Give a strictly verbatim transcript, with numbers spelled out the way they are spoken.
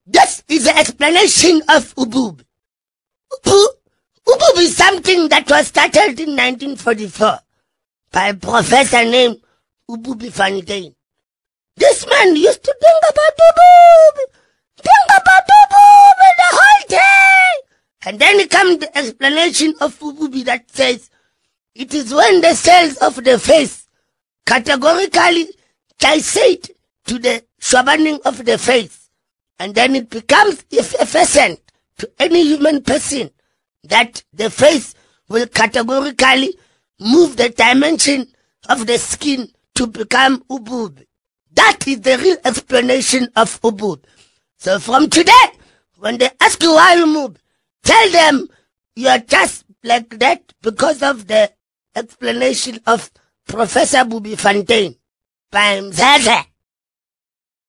This is the explanation of Ubub. Ubub, Ubub is something that was started in nineteen forty-four by a professor named Ubub Fontaine. This man used to think about Ubub, think about Ubub the whole day. And then comes the explanation of Ubub that says, it is when the cells of the face categorically gyrate to the shortening of the face, and then it becomes effervescent to any human person, that the face will categorically move the dimension of the skin to become Ubub. That is the real explanation of Ubub. So from today, when they ask you why you move, tell them you are just like that because of the explanation of Professor Ubub Fontaine. Bam, Zaza.